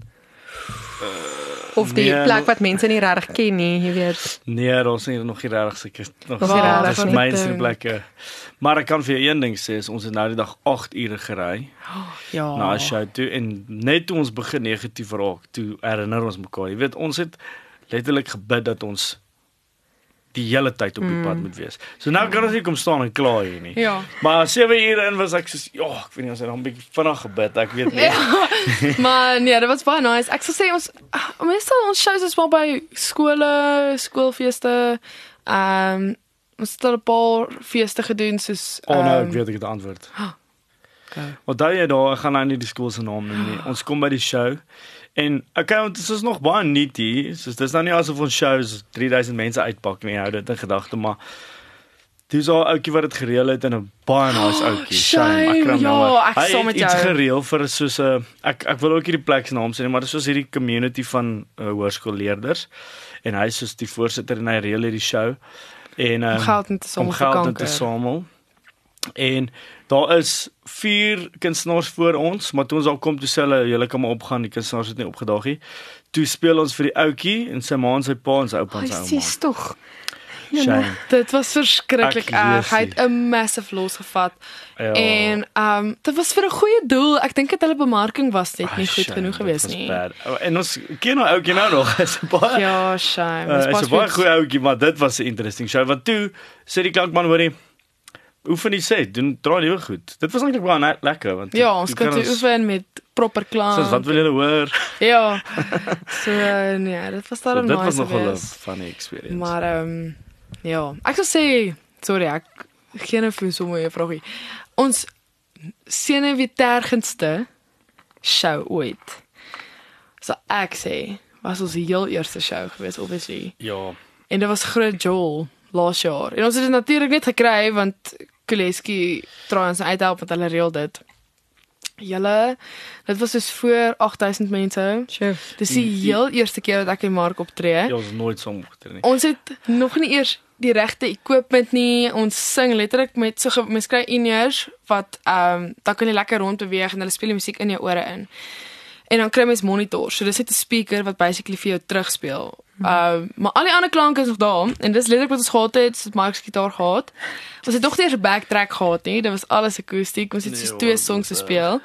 Of die nee, plek wat mense nie regtig ken nie, jy weet. Nee, ons is nog nie regtig seker nog. Nog nie Wow, regtig Dis nie. mainstream plekke. Maar ek kan vir jou een ding sê, is ons het nou die dag agt ure gery ja. na 'n show toe en net toe ons begin negatief raak, toe herinner ons mekaar. Jy weet, ons het letterlik gebid dat ons die hele tyd op die mm. pad moet wees. So nou kan ons nie kom staan en kla hier nie. Ja. Maar sewe ure in was ek so ja, ek weet nie ons het nog 'n bietjie vinnig gebid, ek weet nie. Maar nee, dit was baie nice. Ek sal sê ons ah, meestal ons shows is maar by skole, skoolfeeste. Ehm um, ons het al 'n paar feeste gedoen soos Oh nou, ehm, ek weet ek het die antwoord. Okay. Onthou jy daar, ek gaan nou nie die skool se naam noem nie. Ons kom by die show en okay, want dit is nog baie nuut hier. So dis nou nie asof ons shows drie duisend mense uitpak nie, hou dit in gedagte, maar dis al ouetjie wat dit gereël het en 'n baie nice ouetjie. Shame, Shame, ja, ek hy saam het met iets jou. gereël vir soos 'n ek ek wil ook hierdie plek se naam sê nie, maar dit is soos hierdie community van uh, hoërskoolleerders en hy is soos die voorsitter en hy reël hierdie show en uh, Om geld in te samel om vir geld in te kanker. samel. En daar is vier kunstenaars voor ons, maar toe ons al kom toe sê hulle julle kan maar opgaan, die kunstenaars het nie opgedaag nie. Toe speel ons vir die ouetjie en sy ma en sy pa en sy oupa en sy Hy ouma. sies tog. Shame. Dit was verskriklik Ek erg. Hy weet het 'n massive los gevat. Ja. En ehm um, dit was vir 'n goeie doel. Ek dink dit hulle bemarking was net nie Ah, goed shame, genoeg dit gewees was nie. bad. Oh, en ons ken nou ouetjie nou nog. Hy's 'n baie Ja, shame. uh, Dis hy's 'n pas baie goed. goeie ouetjie, maar dit was 'n interesting show. Want toe sê die klankman hoorie, oefen die set, doen draai liewe goed. Dit was eintlik baie net lekker want Ja, ons kan toe oefen met proper klank. Soos wat wil julle hoor? Ja. So uh, nee, dit was So, daarom dit nice was nogal 'n geweest. funny experience. Maar ehm um, ja, ek sou sê, sorry, ek geen vir so 'n moeie vragie. Ons senuweetergendste show ooit. So ek sê, was ons heel eerste show geweest obviously. ja. En dit was Groot Joel laas jaar. En ons het dit natuurlik net gekry want Kuleski try ons uithelp want hulle reël dit. Julle, dit was dus voor agt duisend mense. Sure. Dis die heel eerste keer dat ek en Mark optree. Ja, ons het nooit saam opgetree nie. Ons het nog nie eers die regte equipment nie. Ons sing letterlik met so mens kry in-ears wat ehm um, dan kan jy lekker rond beweeg en hulle speel die musiek in jou ore in. En dan kry mens monitors. So dis net 'n speaker wat basically vir jou terugspeel. Ehm um, maar al die ander klanke is nog daar en dis letterlik wat ons gehad het, ons het Mark se gitaar gehad. Ons het nog nie eers 'n backtrack gehad nie. Dit was alles akoestiek. Ons het Nee, soos hoor, twee dit songs was, gespeel.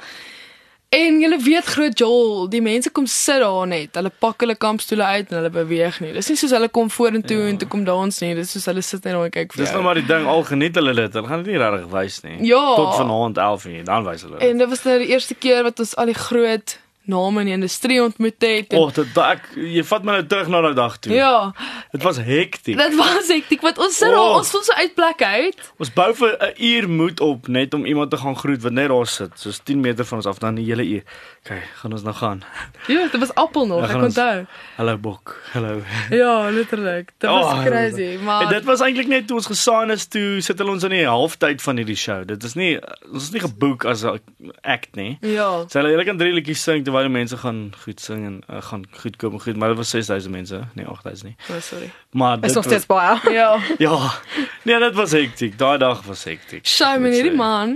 En julle weet Groot Joel, die mense kom sit daar net. Hulle pak hulle kampstoele uit en hulle beweeg nie. Dis nie soos hulle kom vorentoe ja. en toe kom dans nie. Dis soos hulle sit net daar en kyk vir Dis jou. nou maar die ding, al geniet hulle dit. Hulle gaan dit nie regtig wys nie. Ja. Tot vanaand elf uur, dan wys hulle dit. En dit was nou die eerste keer wat ons al die groot name in die industrie ontmoet het. En, O, dit ek jy vat my nou terug na daai dag toe. ja, Dit was hektiek. dit was hektiek want ons sit daar, Oh. ons voel so uit plek uit. Ons bou vir 'n uur moed op net om iemand te gaan groet wat net daar sit, soos tien meter van ons af dan die hele uur. Okay, gaan ons nou gaan. Ja, dit was appel nog, Ja, ek gaan ons- onthou. Hallo Bok. Hallo. Ja, letterlik. Dit was Oh, crazy, En maar dit was eintlik net toe ons gesign is toe sit hulle ons in die halftyd van hierdie show. Dit is nie ons is nie geboek as 'n act nie. ja. So hulle hulle kan drie liedjies sing terwyl die mense gaan goed sing en uh, gaan goed kom en goed, maar dit was ses duisend mense, nie agt duisend nie. Oh, sorry. Maar Is dit nog was, steeds baie. Ja. ja. Nee, dit was hektiek. Daai dag was hektiek. Shame moet en hierdie sê. man.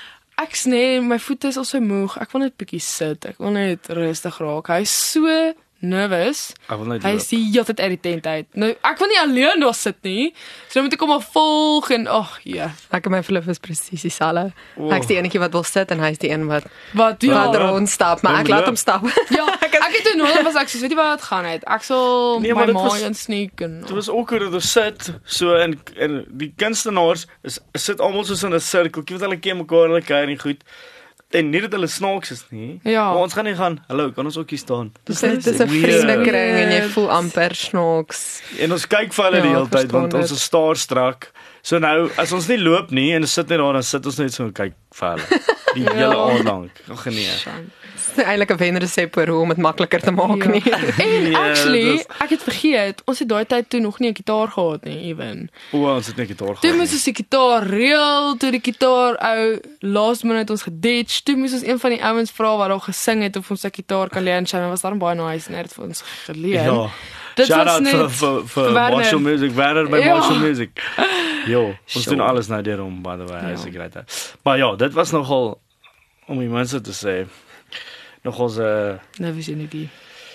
Ek sê my voete is al so moeg. Ek wil net bietjie sit. Ek wil net rustig raak. Hy is so nervous. Ek wil net Hy is die hele tyd uit die tent uit. Nou ek wil nie alleen daar sit nie. So dan moet ek hom al volg en ag ja. Ek en my verlof is presies dieselfde. Oh. Ek's die enetjie wat wil sit en hy's die een wat Wat Ja. wat rond stap, maar Dan ek laat loop. hom stap. Ja, ek het toe nodig was ek sê weet jy wat gaan uit. Ek sal Nee, my maar dit ma was- in sneak en Dit was ook hoe dat ons sit so en en die kunstenaars is sit almal soos in 'n sirkeltjie wat hulle ken mekaar, hulle kuier nie goed. En nie dat hulle snaaks is nie. Ja. Maar ons gaan nie gaan, hallo, kan ons ook hier staan? Dis 'n dis 'n weird. vriendekring en jy Weird. voel amper snaaks. En ons kyk vir hulle Ja, die hele tyd verstaan want ons dit. is staar strak. So nou, as ons nie loop nie en ons sit net daar dan sit ons net so en kyk vir hulle. Die Ja. hele aand lank. Ag nee. Dis nie eintlik 'n wenresep oor hoe om dit makliker te maak Ja. nie. En Ja, actually, dis- ek het vergeet, ons het daai tyd toe nog nie 'n gitaar gehad nie, even. O, ons het net gitaar Toe gehad. moes ons die gitaar reël, toe die gitaar ou last minute ons geditch. Toe moes ons een van die ouens vra wat al gesing het of ons sy gitaar kan leer en sy was daar baie nice en hy het vir ons geleer. Ja. Dit Shout was out net vir vir vir Werner. Marshall Music, Werner by Ja. Marshall Music. Jo, ons Sure. doen alles nou deur hom by the way, Ja. is ek great. Maar ja, dit was nogal om die mense te sê nogal 'n uh, nou vision die.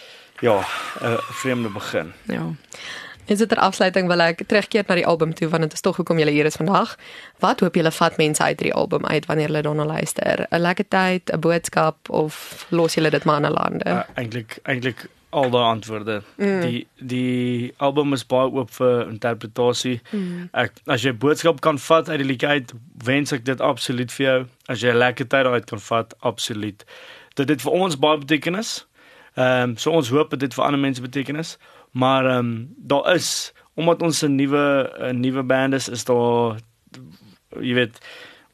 ja, 'n uh, vreemde begin. Ja. Is dit ter afsluiting wil ek terugkeer na die album toe want dit is tog hoekom julle hier is vandag. Wat hoop julle vat mense uit hierdie album uit wanneer hulle daarna luister? 'n Lekker tyd, 'n boodskap of los julle dit maar in 'n lande? Uh, eintlik eintlik al daai antwoorde. Mm. Die die album is baie oop vir interpretasie. Mm. Ek as jy boodskap kan vat uit die liedjie uit, wens ek dit absoluut vir jou. As jy 'n lekker tyd daaruit kan vat, absoluut. Dit het vir ons baie betekenis. Ehm um, so ons hoop dit het vir ander mense betekenis, maar ehm um, daar is omdat ons 'n nuwe 'n nuwe band is, is daar jy weet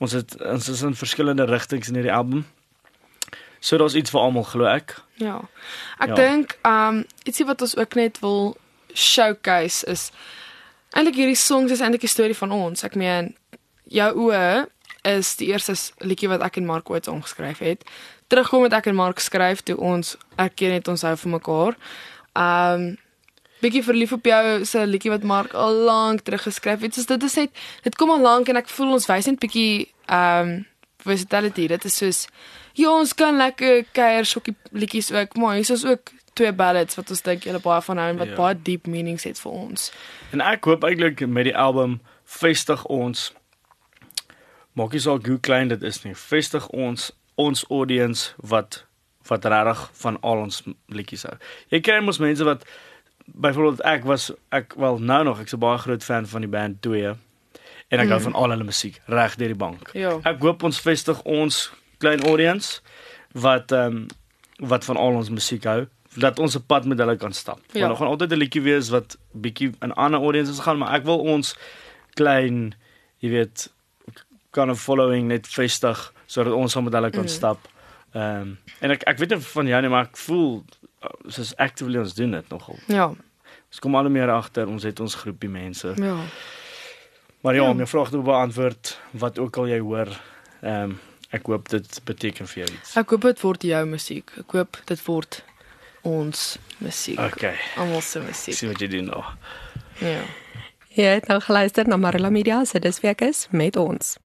ons het ons is in verskillende rigtings in hierdie album. So daar's iets vir almal, glo ek. Ja. Ek Ja. dink um ietsie wat ons ook net wil showcase is eintlik hierdie songs is eintlik 'n storie van ons. Ek meen jou oë is die eerste liedjie wat ek en Mark ooit saam geskryf het. Terugkom het ek en Mark skryf toe ons erken het ons hou van mekaar. Um bietjie verlief op jou is 'n liedjie wat Mark al lank terug geskryf het. So dit is net dit kom al lank en ek voel ons wys net bietjie um versatility. Dit is soos ja, ons kan lekker kuier sokkie liedjies ook, maar hier is ook twee ballads wat ons dink julle baie van hou en wat Ja. baie deep meanings het vir ons. En ek hoop eintlik met die album vestig ons maak nie saak hoe klein dit is nie, vestig ons ons audience wat wat regtig van al ons liedjies hou. Jy kry mos mense wat byvoorbeeld ek was ek wel nou nog ek's 'n baie groot fan van die band twee en ek mm. hou van al hulle musiek reg deur die bank. Ja. Ek hoop ons vestig ons klein audience wat ehm um, wat van al ons musiek hou, dat ons 'n pad met hulle kan stap. Ja. Want daar gaan altyd 'n liedjie wees wat bietjie in ander audiences gaan, maar ek wil ons klein, jy weet, kind of following net vestig sodat ons saam met hulle kan mm. stap. Ehm um, en ek ek weet nie van jou nie, maar ek voel soos actively ons doen dit nogal. Ja. Ons kom al meer agter, ons het ons groepie mense. Ja. Maar ja, Ja. om jou vraag te beantwoord, wat ook al jy hoor, ehm um, ek hoop dit beteken vir jou iets. Ek hoop dit word jou musiek. Ek hoop dit word ons musiek. Okay. Almal se Ek musiek. sien wat jy doen nou. Ja. Jy het nou geluister na Marula Media se Dis Week is met ons.